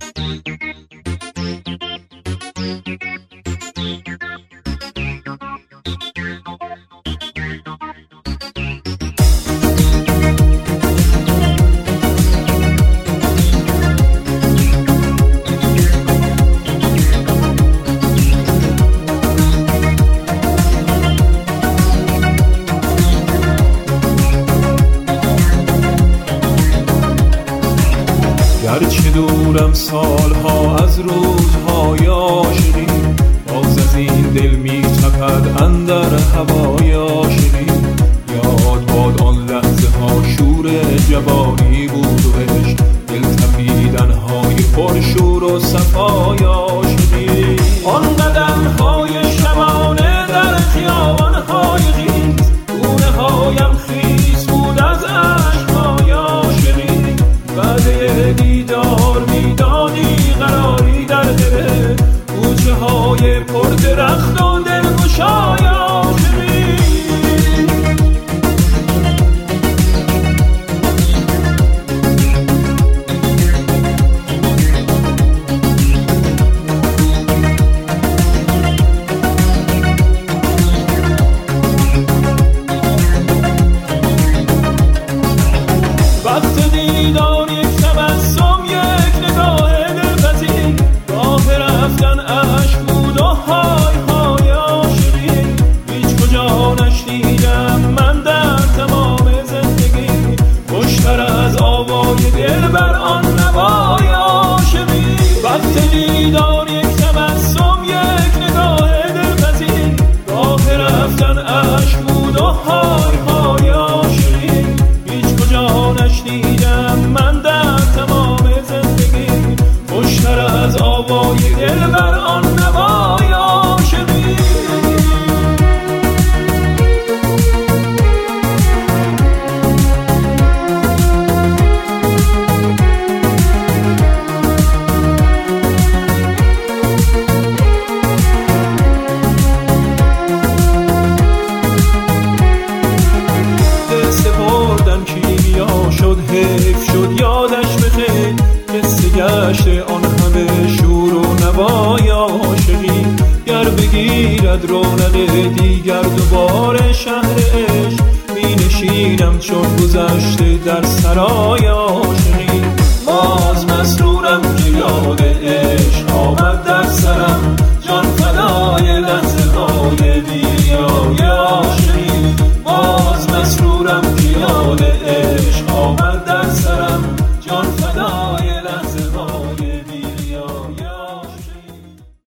گرچه دورم سالها از روزهای عاشقی، باز از این دل می تپد اندر هوای عاشقی. یاد باد آن لحظه ها شور جوانی بود و عشق، دل تپیدن های پرشور و صفای عاشقی. آن قدم های شبانه در خیابان های خیز، گونه هایم خیس بود از عشق های عاشقی. وعده دیدار میدادی قراری در دل، کوچه های پر درخت و دلگشای عاشقی. وقت دیدار یک تبسم، یک نگاه دلپذیر، راه رفتن عشق بود و های های عاشقی. هیچ کجا نشنیدم من در تمام زندگی، خوشتر از آوای دل بر آن نوای عاشقی. وقت دیدار یک تبسم، یک نگاه دلپذیر، راه رفتن عشق بود و های های عاشقی. هیچ کجا نشنیدم من در تمام زندگی، خوشتر از آوای دل بر آن نوای عاشقی. دل سپردن کیمیا شد، حیف شد یادش بخیر، قصه گشت آن همه شور و نوای عاشقی. گر بگیرد رونق دیگر دوباره شهر عشق، می نشینم چون گذشته در سرای عاشقی.